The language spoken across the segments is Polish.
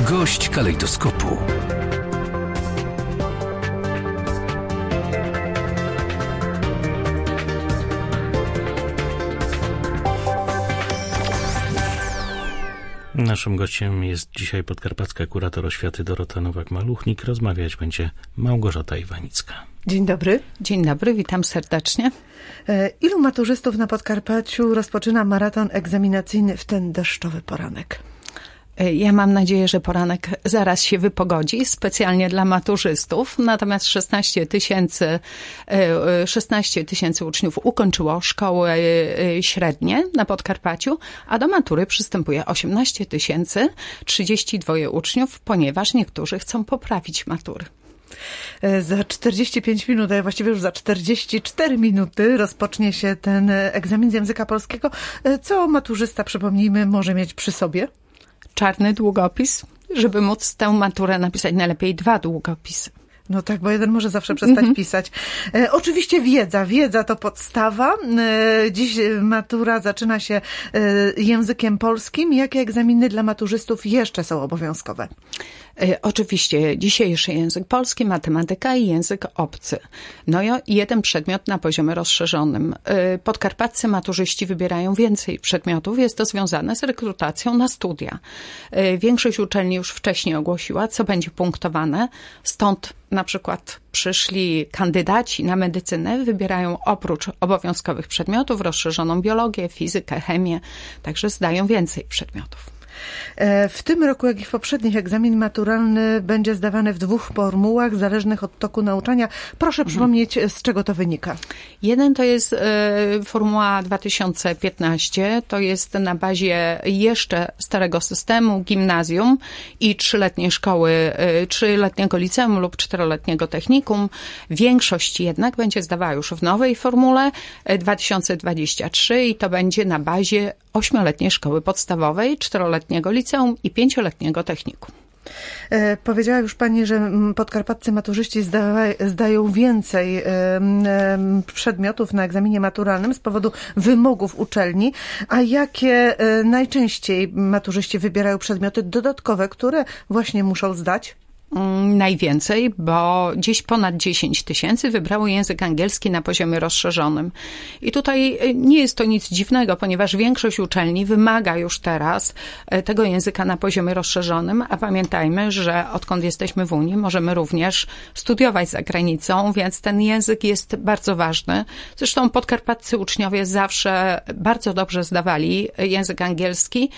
Gość kalejdoskopu. Naszym gościem jest dzisiaj podkarpacka kurator oświaty Dorota Nowak-Maluchnik. Rozmawiać będzie Małgorzata Iwanicka. Dzień dobry. Dzień dobry, witam serdecznie. Ilu maturzystów na Podkarpaciu rozpoczyna maraton egzaminacyjny w ten deszczowy poranek? Ja mam nadzieję, że poranek zaraz się wypogodzi, specjalnie dla maturzystów. Natomiast 16 tysięcy uczniów ukończyło szkoły średnie na Podkarpaciu, a do matury przystępuje 18 032 uczniów, ponieważ niektórzy chcą poprawić matury. Za 45 minut, a właściwie już za 44 minuty rozpocznie się ten egzamin z języka polskiego. Co maturzysta, przypomnijmy, może mieć przy sobie? Czarny długopis, żeby móc tę maturę napisać, najlepiej 2 długopisy. No tak, bo jeden może zawsze przestać pisać. Oczywiście wiedza to podstawa. Dziś matura zaczyna się językiem polskim. Jakie egzaminy dla maturzystów jeszcze są obowiązkowe? Oczywiście dzisiejszy język polski, matematyka i język obcy. No i jeden przedmiot na poziomie rozszerzonym. Podkarpaccy maturzyści wybierają więcej przedmiotów. Jest to związane z rekrutacją na studia. Większość uczelni już wcześniej ogłosiła, co będzie punktowane. Stąd na przykład przyszli kandydaci na medycynę, wybierają oprócz obowiązkowych przedmiotów rozszerzoną biologię, fizykę, chemię. Także zdają więcej przedmiotów. W tym roku, jak i w poprzednich, egzamin maturalny będzie zdawany w 2 formułach zależnych od toku nauczania. Proszę przypomnieć, z czego to wynika. Jeden to jest formuła 2015, to jest na bazie jeszcze starego systemu, gimnazjum i 3-letniej szkoły, 3-letniego liceum lub 4-letniego technikum. Większość jednak będzie zdawała już w nowej formule 2023 i to będzie na bazie 8-letniej szkoły podstawowej, 4-letniego liceum i 5-letniego technikum. Powiedziała już Pani, że podkarpaccy maturzyści zdają więcej przedmiotów na egzaminie maturalnym z powodu wymogów uczelni. A jakie najczęściej maturzyści wybierają przedmioty dodatkowe, które właśnie muszą zdać? Najwięcej, bo gdzieś ponad 10 000 wybrało język angielski na poziomie rozszerzonym. I tutaj nie jest to nic dziwnego, ponieważ większość uczelni wymaga już teraz tego języka na poziomie rozszerzonym, a pamiętajmy, że odkąd jesteśmy w Unii, możemy również studiować za granicą, więc ten język jest bardzo ważny. Zresztą podkarpaccy uczniowie zawsze bardzo dobrze zdawali język angielski,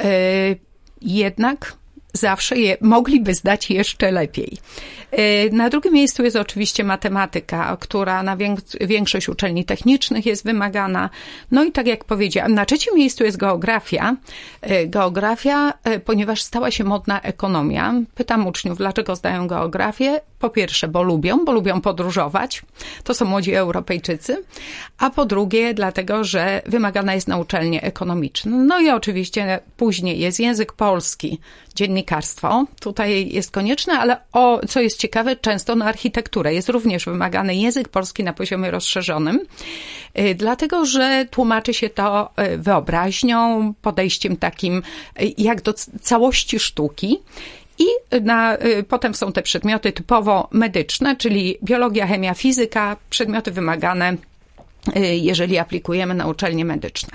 jednak zawsze mogliby zdać jeszcze lepiej. Na drugim miejscu jest oczywiście matematyka, która na większość uczelni technicznych jest wymagana. No i tak jak powiedziałam, na 3. miejscu jest geografia. Geografia, ponieważ stała się modna ekonomia. Pytam uczniów, dlaczego zdają geografię. Po pierwsze, bo lubią podróżować. To są młodzi Europejczycy. A po drugie, dlatego, że wymagana jest na uczelnie ekonomiczne. No i oczywiście później jest język polski, dziennikarstwo. Tutaj jest konieczne, ale co jest ciekawe, często na architekturę jest również wymagany język polski na poziomie rozszerzonym, dlatego, że tłumaczy się to wyobraźnią, podejściem takim jak do całości sztuki. I potem są te przedmioty typowo medyczne, czyli biologia, chemia, fizyka, przedmioty wymagane, jeżeli aplikujemy na uczelnie medyczne.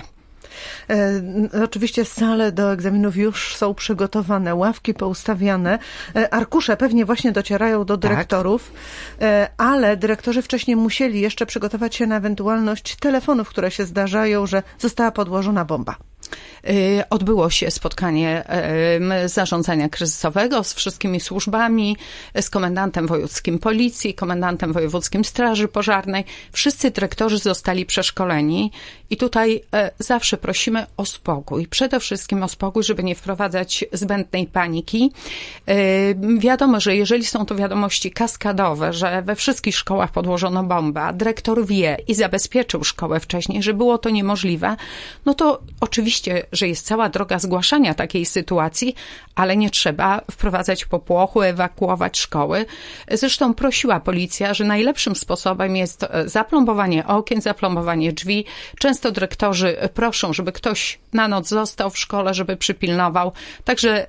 Oczywiście sale do egzaminów już są przygotowane, ławki poustawiane, arkusze pewnie właśnie docierają do dyrektorów, ale dyrektorzy wcześniej musieli jeszcze przygotować się na ewentualność telefonów, które się zdarzają, że została podłożona bomba. Odbyło się spotkanie zarządzania kryzysowego z wszystkimi służbami, z komendantem wojewódzkim policji, komendantem wojewódzkim straży pożarnej. Wszyscy dyrektorzy zostali przeszkoleni i tutaj zawsze prosimy o spokój. Przede wszystkim o spokój, żeby nie wprowadzać zbędnej paniki. Wiadomo, że jeżeli są to wiadomości kaskadowe, że we wszystkich szkołach podłożono bombę, a dyrektor wie i zabezpieczył szkołę wcześniej, że było to niemożliwe, no to oczywiście, że jest cała droga zgłaszania takiej sytuacji, ale nie trzeba wprowadzać popłochu, ewakuować szkoły. Zresztą prosiła policja, że najlepszym sposobem jest zaplombowanie okien, zaplombowanie drzwi. Często dyrektorzy proszą, żeby ktoś na noc został w szkole, żeby przypilnował. Także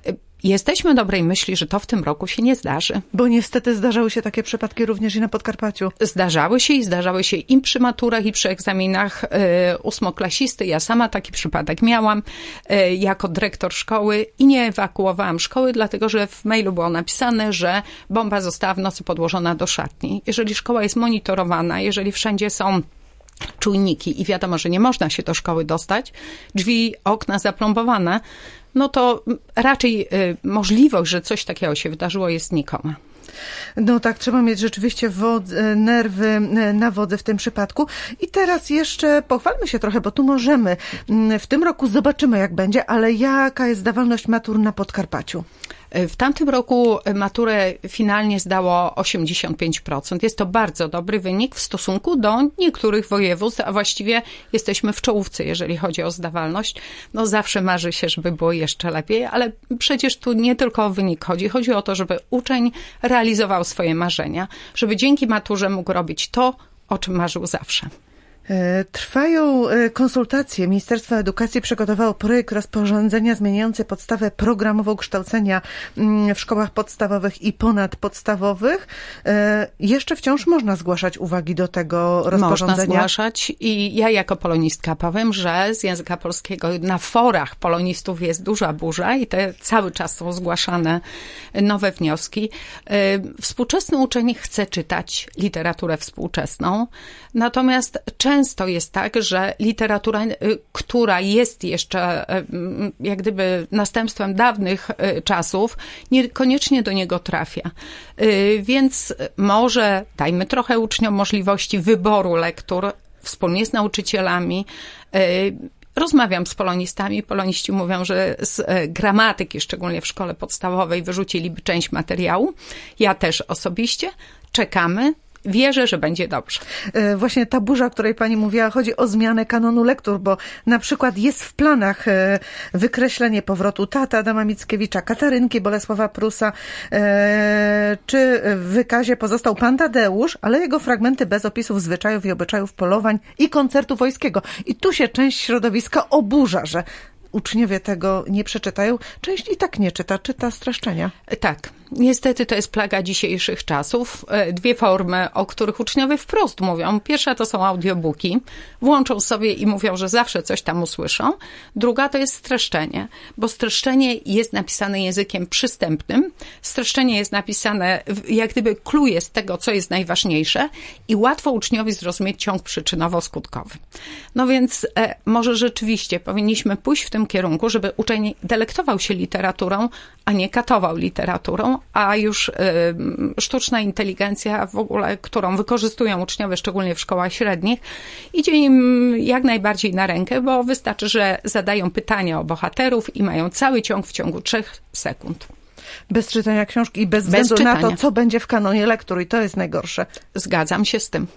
jesteśmy dobrej myśli, że to w tym roku się nie zdarzy. Bo niestety zdarzały się takie przypadki również i na Podkarpaciu. Zdarzały się i przy maturach, i przy egzaminach ósmoklasisty. Ja sama taki przypadek miałam jako dyrektor szkoły i nie ewakuowałam szkoły, dlatego że w mailu było napisane, że bomba została w nocy podłożona do szatni. Jeżeli szkoła jest monitorowana, jeżeli wszędzie są czujniki i wiadomo, że nie można się do szkoły dostać, drzwi, okna zaplombowane, no to raczej możliwość, że coś takiego się wydarzyło, jest znikoma. No tak, trzeba mieć rzeczywiście nerwy na wodzy w tym przypadku. I teraz jeszcze pochwalmy się trochę, bo tu możemy. W tym roku zobaczymy, jak będzie, ale jaka jest zdawalność matur na Podkarpaciu? W tamtym roku maturę finalnie zdało 85%. Jest to bardzo dobry wynik w stosunku do niektórych województw, a właściwie jesteśmy w czołówce, jeżeli chodzi o zdawalność. No zawsze marzy się, żeby było jeszcze lepiej, ale przecież tu nie tylko o wynik chodzi. Chodzi o to, żeby uczeń realizował swoje marzenia, żeby dzięki maturze mógł robić to, o czym marzył zawsze. Trwają konsultacje. Ministerstwo Edukacji przygotowało projekt rozporządzenia zmieniający podstawę programową kształcenia w szkołach podstawowych i ponadpodstawowych. Jeszcze wciąż można zgłaszać uwagi do tego rozporządzenia. Można zgłaszać i ja jako polonistka powiem, że z języka polskiego na forach polonistów jest duża burza i te cały czas są zgłaszane nowe wnioski. Współczesny uczeń chce czytać literaturę współczesną, natomiast często jest tak, że literatura, która jest jeszcze jak gdyby następstwem dawnych czasów, niekoniecznie do niego trafia. Więc może dajmy trochę uczniom możliwości wyboru lektur wspólnie z nauczycielami. Rozmawiam z polonistami. Poloniści mówią, że z gramatyki, szczególnie w szkole podstawowej, wyrzuciliby część materiału. Ja też osobiście. Czekamy. Wierzę, że będzie dobrze. Właśnie ta burza, o której pani mówiła, chodzi o zmianę kanonu lektur, bo na przykład jest w planach wykreślenie powrotu Tata Adama Mickiewicza, Katarynki Bolesława Prusa, czy w wykazie pozostał Pan Tadeusz, ale jego fragmenty bez opisów zwyczajów i obyczajów polowań i koncertu wojskiego. I tu się część środowiska oburza, że uczniowie tego nie przeczytają. Część i tak nie czyta streszczenia. Tak. Niestety to jest plaga dzisiejszych czasów. Dwie formy, o których uczniowie wprost mówią. Pierwsza to są audiobooki. Włączą sobie i mówią, że zawsze coś tam usłyszą. Druga to jest streszczenie, bo streszczenie jest napisane językiem przystępnym. Streszczenie jest napisane, jak gdyby kluje z tego, co jest najważniejsze i łatwo uczniowi zrozumieć ciąg przyczynowo-skutkowy. No więc może rzeczywiście powinniśmy pójść w tym kierunku, żeby uczeń delektował się literaturą, a nie katował literaturą, a już sztuczna inteligencja w ogóle, którą wykorzystują uczniowie, szczególnie w szkołach średnich, idzie im jak najbardziej na rękę, bo wystarczy, że zadają pytania o bohaterów i mają cały ciąg w ciągu 3 sekund. Bez czytania książki i bez względu na to, co będzie w kanonie lektur i to jest najgorsze. Zgadzam się z tym.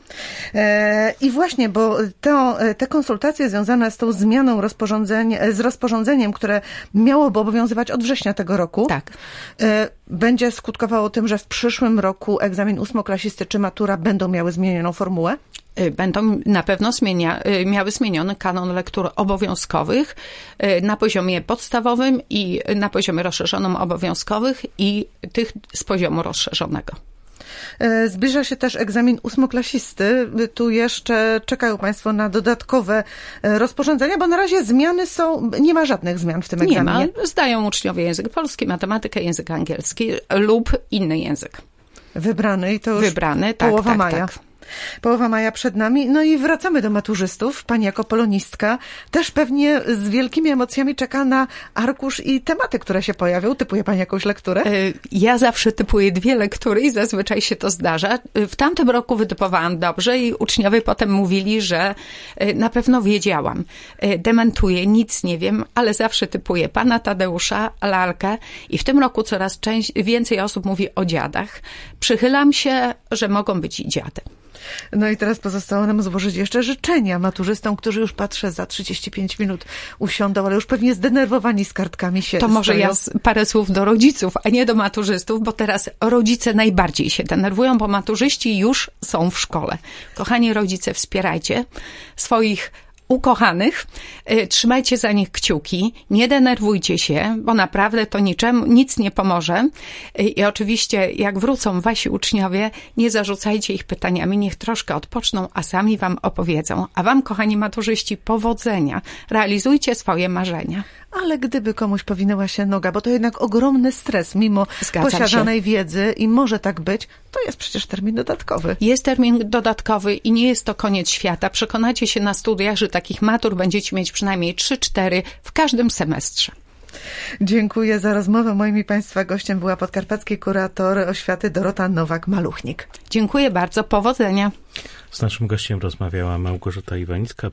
I właśnie, bo te konsultacje związane z tą zmianą rozporządzeniem, które miałoby obowiązywać od września tego roku, tak, będzie skutkowało tym, że w przyszłym roku egzamin ósmoklasisty czy matura będą miały zmienioną formułę? Będą na pewno miały zmieniony kanon lektur obowiązkowych na poziomie podstawowym i na poziomie rozszerzonym obowiązkowych i tych z poziomu rozszerzonego. Zbliża się też egzamin ósmoklasisty. Tu jeszcze czekają Państwo na dodatkowe rozporządzenia, bo na razie zmiany są, nie ma żadnych zmian w tym egzaminie. Nie ma. Zdają uczniowie język polski, matematykę, język angielski lub inny język. Wybrany i to już tak, połowa tak, maja. Tak. Połowa maja przed nami. No i wracamy do maturzystów. Pani jako polonistka też pewnie z wielkimi emocjami czeka na arkusz i tematy, które się pojawią. Typuje Pani jakąś lekturę? Ja zawsze typuję 2 lektury i zazwyczaj się to zdarza. W tamtym roku wytypowałam dobrze i uczniowie potem mówili, że na pewno wiedziałam. Dementuję, nic nie wiem, ale zawsze typuję Pana Tadeusza, lalkę i w tym roku coraz więcej osób mówi o dziadach. Przychylam się, że mogą być i dziady. No i teraz pozostało nam złożyć jeszcze życzenia maturzystom, którzy już patrzę za 35 minut usiądą, ale już pewnie zdenerwowani z kartkami się To może stoją. ja parę słów do rodziców, a nie do maturzystów, bo teraz rodzice najbardziej się denerwują, bo maturzyści już są w szkole. Kochani rodzice, wspierajcie swoich ukochanych. Trzymajcie za nich kciuki, nie denerwujcie się, bo naprawdę to nic nie pomoże. I oczywiście jak wrócą wasi uczniowie, nie zarzucajcie ich pytaniami, niech troszkę odpoczną, a sami wam opowiedzą. A wam, kochani maturzyści, powodzenia. Realizujcie swoje marzenia. Ale gdyby komuś powinęła się noga, bo to jednak ogromny stres, mimo posiadanej wiedzy i może tak być, to jest przecież termin dodatkowy. Jest termin dodatkowy i nie jest to koniec świata. Przekonacie się na studiach, że takich matur będziecie mieć przynajmniej 3-4 w każdym semestrze. Dziękuję za rozmowę. Moim i Państwa gościem była podkarpacki kurator oświaty Dorota Nowak-Maluchnik. Dziękuję bardzo. Powodzenia. Z naszym gościem rozmawiała Małgorzata Iwanicka,